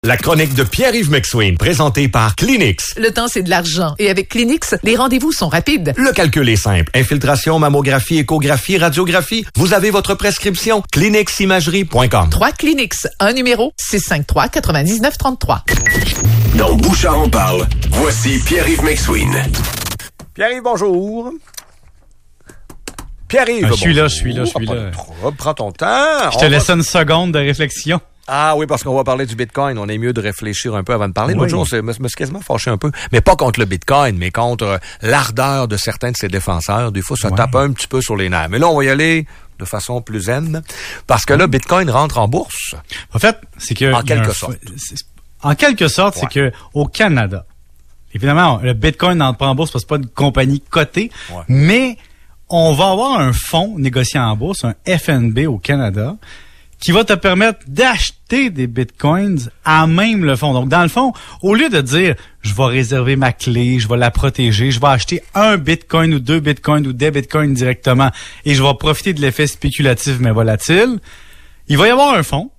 La chronique de Pierre-Yves McSween, présentée par Kleenex. Le temps, c'est de l'argent. Et avec Kleenex, les rendez-vous sont rapides. Le calcul est simple. Infiltration, mammographie, échographie, radiographie. Vous avez votre prescription. KleenexImagerie.com. 3 Kleenex. Un numéro, 653-9933. Dans Bouchard en parle, voici Pierre-Yves McSween. Pierre-Yves, bonjour. Pierre-Yves, je suis bonjour. là. Prends ton temps. Je te laisse une seconde de réflexion. Ah oui, parce qu'on va parler du Bitcoin. On est mieux de réfléchir un peu avant de parler. Oui. L'autre jour, je me suis quasiment fâché un peu. Mais pas contre le Bitcoin, mais contre l'ardeur de certains de ses défenseurs. Des fois, ça tape un petit peu sur les nerfs. Mais là, on va y aller de façon plus zen. Parce que là, Bitcoin rentre en bourse. En fait, c'est que... En quelque sorte. En quelque sorte, c'est que au Canada, évidemment, le Bitcoin n'entre pas en bourse parce que c'est pas une compagnie cotée, mais on va avoir un fonds négocié en bourse, un FNB au Canada, qui va te permettre d'acheter des bitcoins à même le fonds. Donc, dans le fond, au lieu de dire, je vais réserver ma clé, je vais la protéger, je vais acheter un bitcoin ou deux bitcoins ou des bitcoins directement et je vais profiter de l'effet spéculatif mais volatile, il va y avoir un fonds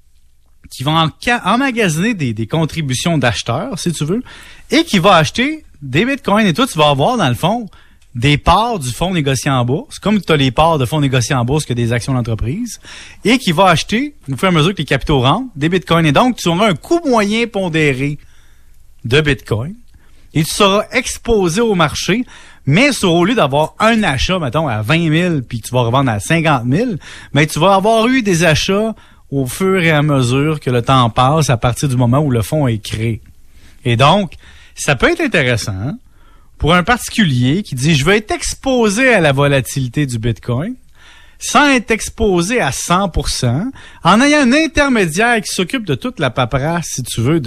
qui va emmagasiner des contributions d'acheteurs, si tu veux, et qui va acheter des bitcoins. Et toi, tu vas avoir, dans le fond, des parts du fonds négocié en bourse, comme tu as les parts de fonds négociés en bourse que des actions d'entreprise, et qui va acheter, au fur et à mesure que les capitaux rentrent, des bitcoins. Et donc, tu auras un coût moyen pondéré de bitcoin, et tu seras exposé au marché, mais au lieu d'avoir un achat, mettons, à 20 000, puis tu vas revendre à 50 000, mais tu vas avoir eu des achats au fur et à mesure que le temps passe, à partir du moment où le fonds est créé. Et donc, ça peut être intéressant pour un particulier qui dit « Je vais être exposé à la volatilité du Bitcoin sans être exposé à 100%, en ayant un intermédiaire qui s'occupe de toute la paperasse, si tu veux,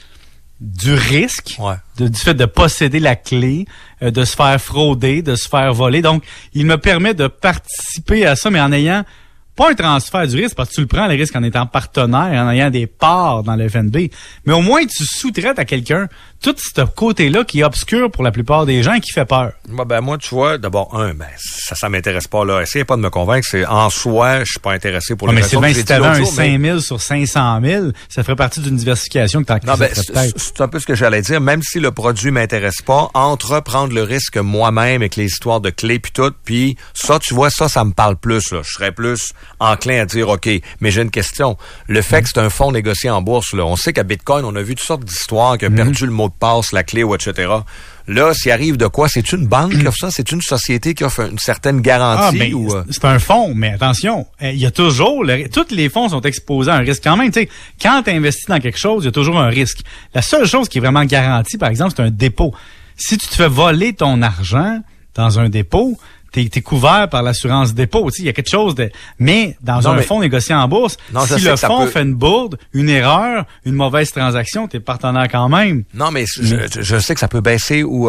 du risque, du fait de posséder la clé, de se faire frauder, de se faire voler. Donc, il me permet de participer à ça, mais en ayant pas un transfert du risque, parce que tu le prends, le risque, en étant partenaire, en ayant des parts dans le FNB. Mais au moins, tu sous-traites à quelqu'un tout ce côté-là qui est obscur pour la plupart des gens et qui fait peur. Moi, tu vois, d'abord, ça m'intéresse pas, là. Essayez pas de me convaincre. C'est en soi, je suis pas intéressé pour les raisons que j'ai dit si t'avais l'autre un jour, 5 000 sur 500 000, ça ferait partie d'une diversification que c'est un peu ce que j'allais dire. Même si le produit m'intéresse pas, entreprendre le risque moi-même avec les histoires de clés puis tout, puis ça, tu vois, ça me parle plus, là. Je serais plus enclin à dire, OK, mais j'ai une question. Le fait que c'est un fonds négocié en bourse, là, on sait qu'à Bitcoin, on a vu toutes sortes d'histoires qui a perdu le mot de passe, la clé ou etc. Là, s'il arrive de quoi? C'est une banque qui offre ça? C'est une société qui offre une certaine garantie? C'est un fonds, mais attention, il y a toujours... tous les fonds sont exposés à un risque quand même. Tu sais, quand tu investis dans quelque chose, il y a toujours un risque. La seule chose qui est vraiment garantie, par exemple, c'est un dépôt. Si tu te fais voler ton argent dans un dépôt, t'es couvert par l'assurance dépôt. Il y a quelque chose de... Mais dans un fonds négocié en bourse, si le fonds fait une bourde, une erreur, une mauvaise transaction, t'es partenaire quand même. Non, mais je sais que ça peut baisser ou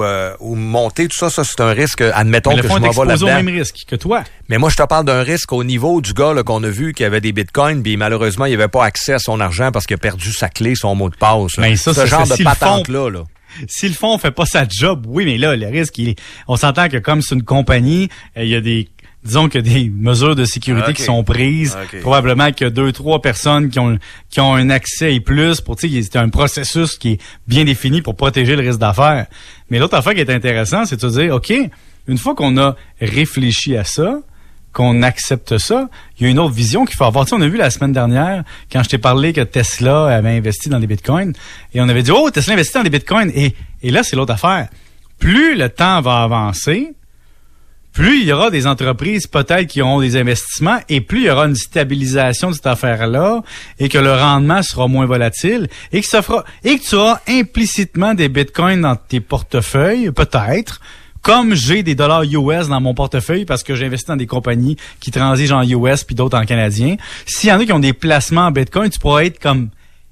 monter. Tout ça, c'est un risque. Admettons que je m'en vais là-dedans. Le fonds est exposé au même risque que toi. Mais moi, je te parle d'un risque au niveau du gars là, qu'on a vu qui avait des bitcoins, puis malheureusement, il avait pas accès à son argent parce qu'il a perdu sa clé, son mot de passe. Mais ça, ce genre de patente-là. Si le fonds fait pas sa job, oui, mais là, le risque, on s'entend que comme c'est une compagnie, il y a disons qu'il y a des mesures de sécurité qui sont prises. Probablement qu'il y a 2-3 personnes qui ont un accès et plus pour, c'est un processus qui est bien défini pour protéger le risque d'affaires. Mais l'autre affaire qui est intéressante, c'est de dire, OK, une fois qu'on a réfléchi à ça, qu'on accepte ça, il y a une autre vision qu'il faut avoir. Tu sais, on a vu la semaine dernière, quand je t'ai parlé que Tesla avait investi dans des bitcoins, et on avait dit, oh, Tesla investit dans des bitcoins. Et là, c'est l'autre affaire. Plus le temps va avancer, plus il y aura des entreprises peut-être qui auront des investissements, et plus il y aura une stabilisation de cette affaire-là, et que le rendement sera moins volatile, et que tu auras implicitement des bitcoins dans tes portefeuilles, peut-être, comme j'ai des dollars US dans mon portefeuille parce que j'investis dans des compagnies qui transigent en US puis d'autres en canadien. S'il y en a qui ont des placements en Bitcoin, tu pourras être comme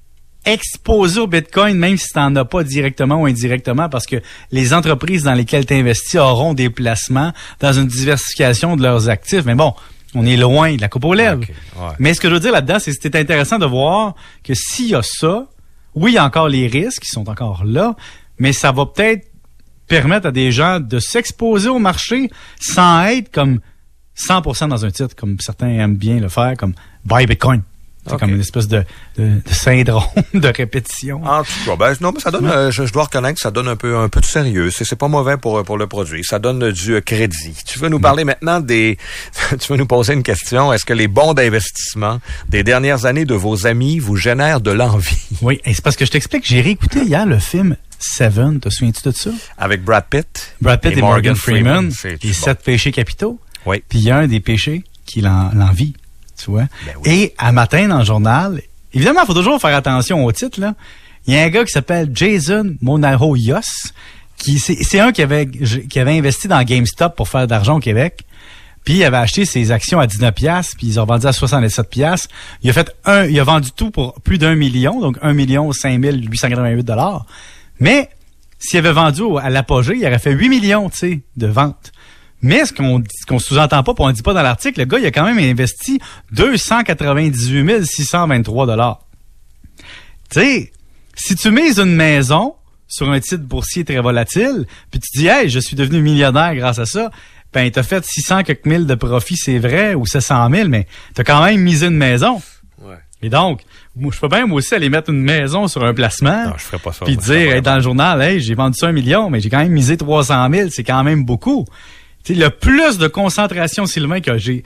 exposé au Bitcoin même si tu n'en as pas directement ou indirectement parce que les entreprises dans lesquelles tu investis auront des placements dans une diversification de leurs actifs. Mais bon, on est loin de la coupe aux lèvres. Okay, ouais. Mais ce que je veux dire là-dedans, c'est que c'était intéressant de voir que s'il y a ça, oui, il y a encore les risques qui sont encore là, mais ça va peut-être permettre à des gens de s'exposer au marché sans être comme 100% dans un titre, comme certains aiment bien le faire, comme buy Bitcoin. C'est comme une espèce de syndrome de répétition. En tout cas, ben, non, mais ça donne, je dois reconnaître que ça donne un peu de sérieux. C'est pas mauvais pour le produit. Ça donne du crédit. Tu veux nous parler maintenant tu veux nous poser une question. Est-ce que les bons d'investissement des dernières années de vos amis vous génèrent de l'envie? Oui, et c'est parce que je t'explique, j'ai réécouté hier le film Seven. Te souviens-tu de ça? Avec Brad Pitt. Brad Pitt et Morgan Freeman. Les 7 péchés capitaux. Oui. Puis il y a un des péchés qui l'envie. Tu vois? Ben oui. Et à matin, dans le journal, évidemment, il faut toujours faire attention au titre, là. Il y a un gars qui s'appelle Jason Monaho-Yos, c'est un qui avait investi dans GameStop pour faire d'argent au Québec. Puis il avait acheté ses actions à 19$, puis ils ont vendu à 67$. Il a vendu tout pour plus d'1 million, donc 1 5 888 $. Mais s'il avait vendu à l'apogée, il aurait fait 8 millions, tu sais, de ventes. Mais ce qu'on sous-entend pas, puis on ne dit pas dans l'article, le gars, il a quand même investi 298 623 $. Tu sais, si tu mises une maison sur un titre boursier très volatile, puis tu dis, hey, je suis devenu millionnaire grâce à ça, ben, t'as fait 600 quelques mille de profit, c'est vrai, ou 700 000, mais t'as quand même misé une maison. Ouais. Et donc, je peux bien, moi aussi, aller mettre une maison sur un placement. Non, je ferais pas ça. Puis dire, dans le journal, hey, j'ai vendu ça 1 million, mais j'ai quand même misé 300 000, c'est quand même beaucoup. Tu sais, le plus de concentration, Sylvain, que j'ai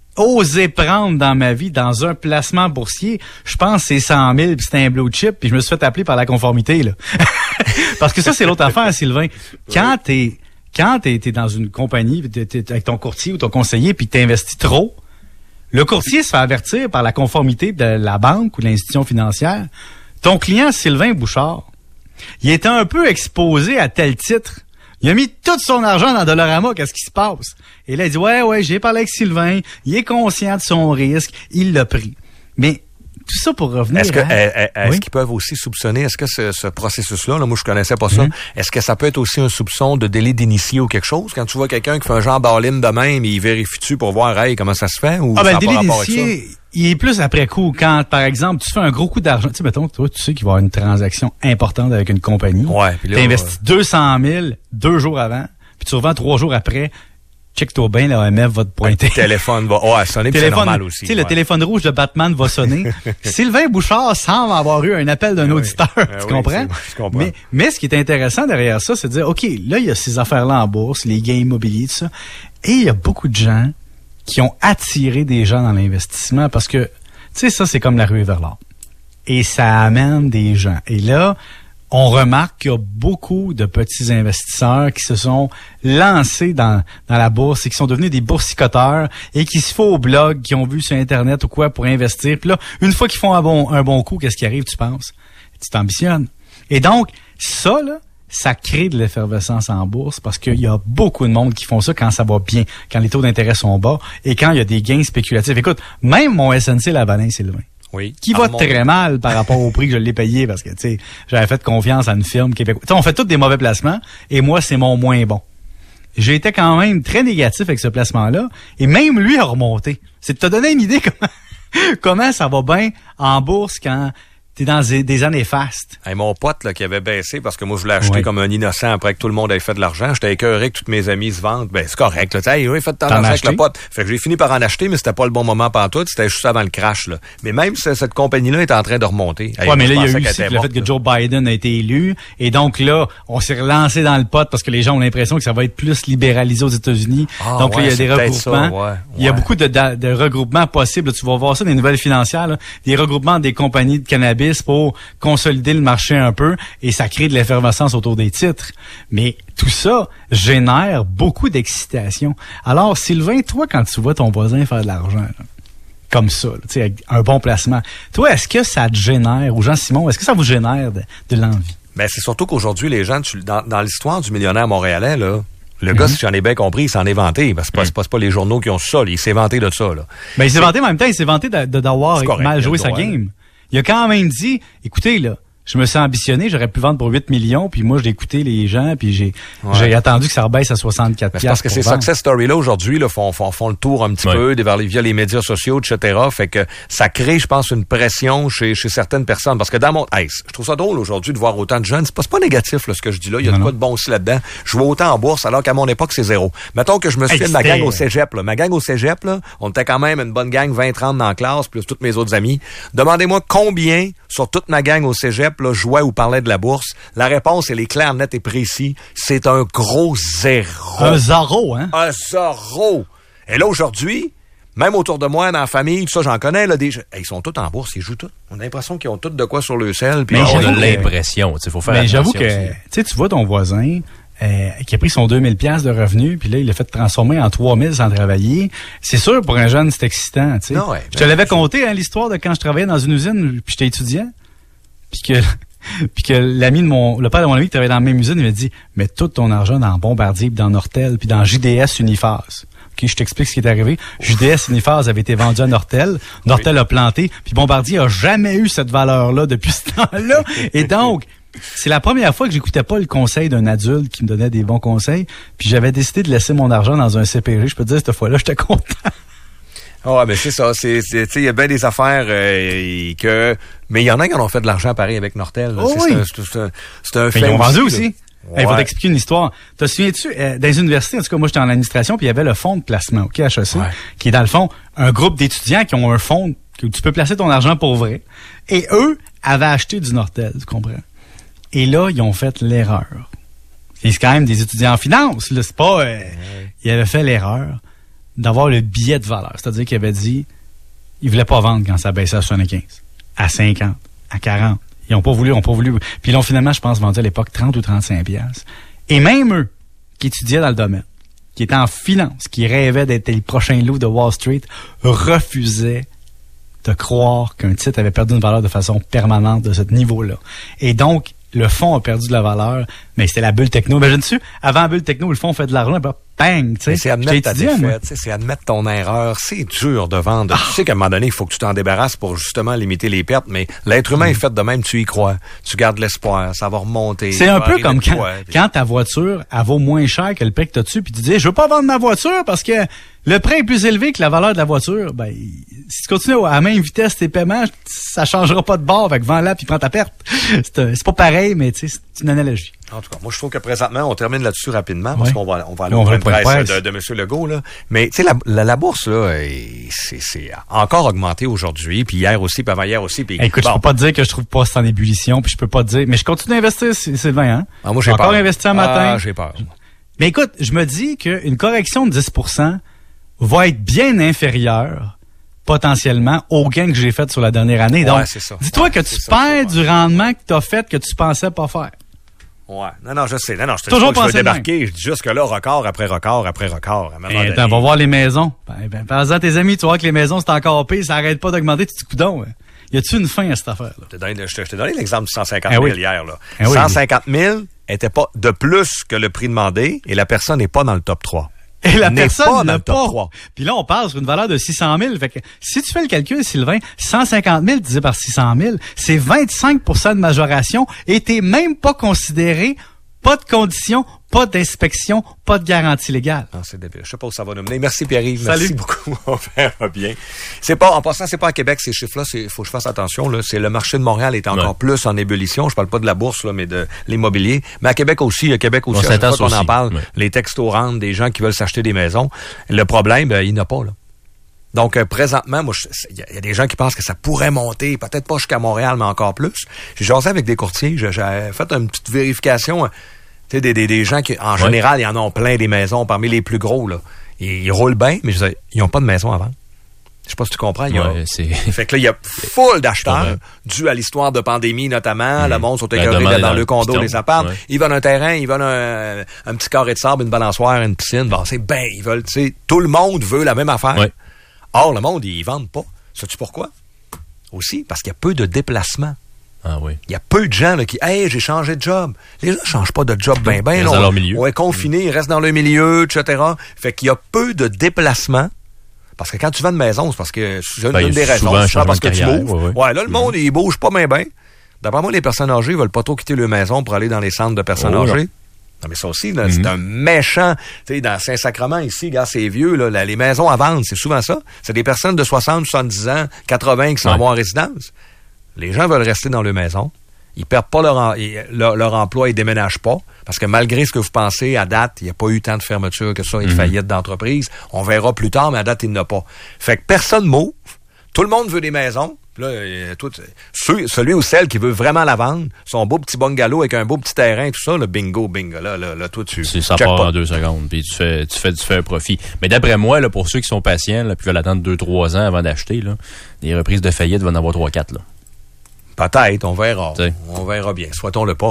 osé prendre dans ma vie, dans un placement boursier, je pense que c'est 100 000, puis c'était un blue chip, puis je me suis fait appeler par la conformité, là. Parce que ça, c'est l'autre affaire, Sylvain. Quand t'es dans une compagnie, t'es avec ton courtier ou ton conseiller, puis t'investis trop, le courtier se fait avertir par la conformité de la banque ou de l'institution financière. Ton client, Sylvain Bouchard, il était un peu exposé à tel titre. Il a mis tout son argent dans Dollarama, qu'est-ce qui se passe? Et là, il dit, ouais, j'ai parlé avec Sylvain, il est conscient de son risque, il l'a pris. Mais tout ça pour revenir Est-ce qu'ils peuvent aussi soupçonner, est-ce que ce processus-là, moi je connaissais pas ça, est-ce que ça peut être aussi un soupçon de délit d'initié ou quelque chose? Quand tu vois quelqu'un qui fait un genre d'all-in de même, il vérifie-tu pour voir, hey, comment ça se fait? Ou le délit d'initié, il est plus après coup. Quand, par exemple, tu fais un gros coup d'argent, tu sais, mettons, toi, tu sais qu'il va y avoir une transaction importante avec une compagnie. Ouais. Puis là, t'investis 200 000 2 jours avant, puis tu revends 3 jours après. Check-toi bien, l'OMF va te pointer. Le téléphone va sonner, puis c'est normal aussi. Tu sais, le téléphone rouge de Batman va sonner. Sylvain Bouchard semble avoir eu un appel d'un auditeur. Tu comprends? Je comprends. Mais ce qui est intéressant derrière ça, c'est de dire, OK, là, il y a ces affaires-là en bourse, les gains immobiliers, tout ça. Et il y a beaucoup de gens qui ont attiré des gens dans l'investissement parce que, tu sais, ça, c'est comme la ruée vers l'or. Et ça amène des gens. Et là, on remarque qu'il y a beaucoup de petits investisseurs qui se sont lancés dans la bourse et qui sont devenus des boursicoteurs et qui se font au blog, qui ont vu sur Internet ou quoi pour investir. Puis là, une fois qu'ils font un bon coup, qu'est-ce qui arrive, tu penses? Tu t'ambitionnes. Et donc, ça, là, ça crée de l'effervescence en bourse parce qu'il y a beaucoup de monde qui font ça quand ça va bien, quand les taux d'intérêt sont bas et quand il y a des gains spéculatifs. Écoute, même mon SNC Lavalin, Sylvain, qui va très mal par rapport au prix que je l'ai payé parce que, tu sais, j'avais fait confiance à une firme québécoise. Tu sais, on fait tous des mauvais placements et moi, c'est mon moins bon. J'ai été quand même très négatif avec ce placement-là et même lui a remonté. C'est de te donner une idée comment ça va bien en bourse quand t'es dans des années fastes. Hey, mon pote là, qui avait baissé parce que moi je voulais acheter comme un innocent après que tout le monde avait fait de l'argent. J'étais écœuré que tous mes amis se vendent. Ben c'est correct. Là. Hey, oui, faites tant d'argent avec le pote. Fait que j'ai fini par en acheter, mais c'était pas le bon moment pantoute. C'était juste avant le crash. Là. Mais même cette compagnie-là est en train de remonter. Hey, mais là, il y a eu aussi le fait que Joe Biden a été élu. Et donc là, on s'est relancé dans le pot parce que les gens ont l'impression que ça va être plus libéralisé aux États-Unis. Donc là, il y a des regroupements. Il y a beaucoup de regroupements possibles. Tu vas voir ça dans les nouvelles financières. Là. Des regroupements des compagnies de cannabis pour consolider le marché un peu et ça crée de l'effervescence autour des titres. Mais tout ça génère beaucoup d'excitation. Alors, Sylvain, toi, quand tu vois ton voisin faire de l'argent, là, comme ça, tu sais, avec un bon placement, toi, est-ce que ça te génère, ou Jean-Simon, est-ce que ça vous génère de l'envie? Ben, c'est surtout qu'aujourd'hui, les gens, dans l'histoire du millionnaire montréalais, là, le gars, si j'en ai bien compris, il s'en est vanté. Parce que c'est pas les journaux qui ont ça. Il s'est vanté de ça. Là. Ben, il s'est vanté, mais en même temps, il s'est vanté d'avoir mal joué sa game. Il a quand même dit, écoutez, là, Je me suis ambitionné, j'aurais pu vendre pour 8 millions, puis moi, j'ai écouté les gens, puis j'ai attendu que ça rebaisse à 64 piastres. Parce que ces success stories-là, aujourd'hui, là, font le tour un petit peu via les médias sociaux, etc. Fait que ça crée, je pense, une pression chez certaines personnes. Parce que dans mon... Hey, je trouve ça drôle aujourd'hui de voir autant de jeunes. C'est pas négatif, là, ce que je dis là. Il y a de quoi de bon aussi là-dedans. Je vois autant en bourse, alors qu'à mon époque, c'est zéro. Mettons que je me souviens de ma gang au cégep, là. Ma gang au cégep, là, on était quand même une bonne gang, 20-30 dans la classe, plus tous mes autres amis. Demandez-moi combien, sur toute ma gang au cégep, là, jouait ou parlait de la bourse. La réponse, elle est claire, nette et précise. C'est un gros zéro. Un zéro, hein? Un zéro. Et là, aujourd'hui, même autour de moi, dans la famille, tout ça, j'en connais, là, ils sont tous en bourse, ils jouent tous. On a l'impression qu'ils ont tous de quoi sur le sel. Mais on a l'impression, il faut faire attention. Mais j'avoue que, tu vois ton voisin, qui a pris son 2000 pièces de revenus, puis là, il l'a fait transformer en 3000 sans travailler. C'est sûr, pour un jeune, c'est excitant, tu sais. Je te l'avais conté, hein, l'histoire de quand je travaillais dans une usine, puis j'étais étudiant, puis que le père de mon ami qui travaillait dans la même usine, il m'a dit, mets tout ton argent dans Bombardier, puis dans Nortel, puis dans JDS Uniphase. OK, je t'explique ce qui est arrivé. JDS Uniphase avait été vendu à Nortel. Nortel a planté, puis Bombardier a jamais eu cette valeur-là depuis ce temps-là. Et donc, c'est la première fois que j'écoutais pas le conseil d'un adulte qui me donnait des bons conseils, puis j'avais décidé de laisser mon argent dans un CPG. Je peux te dire, cette fois-là, j'étais content. Ah, mais c'est ça. Il y a bien des affaires mais il y en a qui en ont fait de l'argent pareil avec Nortel. Oh, oui. C'est un fait. Ils ont aussi, vendu aussi. Il faut t'expliquer une histoire. Te souviens-tu, dans les universités, en tout cas, moi, j'étais en administration, puis il y avait le fonds de placement, OK, HEC, qui est dans le fond un groupe d'étudiants qui ont un fonds que tu peux placer ton argent pour vrai. Et eux avaient acheté du Nortel, tu comprends? Et là, ils ont fait l'erreur. C'est quand même des étudiants en finance, là, c'est pas... Ils avaient fait l'erreur d'avoir le billet de valeur. C'est-à-dire qu'ils avaient dit, ils voulaient pas vendre quand ça baissait à 75, à 50, à 40. Ils n'ont pas voulu. Puis ils l'ont finalement, je pense, vendu à l'époque 30 ou 35 piastres. Et même eux, qui étudiaient dans le domaine, qui étaient en finance, qui rêvaient d'être les prochains loups de Wall Street, refusaient de croire qu'un titre avait perdu une valeur de façon permanente de ce niveau-là. Et donc, le fonds a perdu de la valeur, mais c'était la bulle techno. Imagine-tu, avant la bulle techno, le fonds fait de l'argent, ben, bang, tu sais. C'est admettre ta défaite, c'est admettre ton erreur. C'est dur de vendre. Tu sais qu'à un moment donné, il faut que tu t'en débarrasses pour justement limiter les pertes, mais l'être humain est fait de même, tu y crois. Tu gardes l'espoir, ça va remonter. C'est un peu comme quand ta voiture, elle vaut moins cher que le prix que tu as dessus, puis tu dis, je veux pas vendre ma voiture parce que le prix est plus élevé que la valeur de la voiture. Ben, si tu continues à la même vitesse tes paiements, ça changera pas de bord, fait que vends-la puis prends ta perte. C'est pas pareil, mais tu sais, c'est une analogie. En tout cas, moi, je trouve que présentement, on termine là-dessus rapidement, parce qu'on va aller au point de presse de M. Legault, là. Mais, tu sais, la bourse, là, c'est encore augmenté aujourd'hui, puis hier aussi, puis avant-hier aussi, puis écoute, je peux pas te dire que je trouve pas c'est en ébullition, puis je peux pas te dire, mais je continue d'investir, Sylvain, hein? Ah, moi, j'ai encore investi un matin. Ah, j'ai peur. Mais écoute, je me dis qu'une correction de 10% va être bien inférieure, potentiellement, au gain que j'ai fait sur la dernière année. Donc, dis-toi que tu perds du rendement que tu as fait que tu pensais pas faire. Ouais. Non, je sais. Non, je te toujours dis pas que je vais débarquer. Je dis juste que là, record après record après record. Attends, on va voir les maisons. Parle-en à tes amis, tu vois que les maisons, c'est encore pire, ça arrête pas d'augmenter, tu te dis, coudonc. Y a-tu une fin à cette affaire-là? Je t'ai donné l'exemple du 150 000 hier, là. 150 000 était pas de plus que le prix demandé et la personne n'est pas dans le top 3. Et la personne n'a pas. Puis là, on parle sur une valeur de 600 000. Fait que si tu fais le calcul, Sylvain, 150 000 divisé par 600 000, c'est 25 % de majoration et t'es même pas considéré, pas de conditions, pas d'inspection, pas de garantie légale. Non, c'est débile. Je sais pas où ça va nous mener. Merci Pierre-Yves. Salut. Merci beaucoup. On verra bien. En passant, c'est pas à Québec, ces chiffres-là. Faut que je fasse attention, là. C'est le marché de Montréal est encore plus en ébullition. Je parle pas de la bourse, là, mais de l'immobilier. Mais à Québec aussi, à chaque fois qu'on en parle, les textos rentrent des gens qui veulent s'acheter des maisons. Le problème, il n'y en a pas, là. Donc, présentement, moi, il y a des gens qui pensent que ça pourrait monter, peut-être pas jusqu'à Montréal, mais encore plus. J'ai jasé avec des courtiers. J'ai fait une petite vérification. Tu sais, des gens qui, en général, ils en ont plein des maisons, parmi les plus gros, là. Ils roulent bien, mais ils n'ont pas de maison à vendre. Je sais pas si tu comprends. Fait que là, il y a full d'acheteurs, dû à l'histoire de pandémie, notamment. Le monde sont écœurés dans le condo, les apparts. Ils veulent un terrain, ils veulent un petit carré de sable, une balançoire, une piscine. Bon, ils veulent, tu sais, tout le monde veut la même affaire. Ouais. Or, le monde, ils vendent pas. Sais-tu pourquoi? Aussi, parce qu'il y a peu de déplacements. Ah oui. Il y a peu de gens là, qui, hey, j'ai changé de job. Les gens ne changent pas de job ben. Ils restent dans leur milieu. On est confinés, ils restent dans leur milieu, etc. Fait qu'il y a peu de déplacements. Parce que quand tu vends une maison, c'est parce que c'est une des raisons. C'est parce que tu bouges. Ouais, là, le monde, il bouge pas bien. D'après moi, les personnes âgées veulent pas trop quitter leur maison pour aller dans les centres de personnes âgées. Non, mais ça aussi, là, c'est un méchant... Tu sais, dans Saint-Sacrement, ici, regarde, c'est vieux, là, les maisons à vendre, c'est souvent ça. C'est des personnes de 60, 70 ans, 80 qui s'en vont en résidence. Les gens veulent rester dans leur maison. Ils perdent pas leur emploi, ils déménagent pas. Parce que malgré ce que vous pensez, à date, il n'y a pas eu tant de fermeture que ça et de faillite d'entreprise. On verra plus tard, mais à date, il n'y en a pas. Fait que personne move. Tout le monde veut des maisons. Là, celui ou celle qui veut vraiment la vendre, son beau petit bungalow avec un beau petit terrain, tout ça, le bingo. Là, toi, ça part en 2 secondes, puis tu fais un profit. Mais d'après moi, là, pour ceux qui sont patients, là, puis veulent attendre 2-3 ans avant d'acheter, là, les reprises de faillite vont en avoir 3-4, là. Peut-être, on verra. On verra bien. Souhaitons-le pas.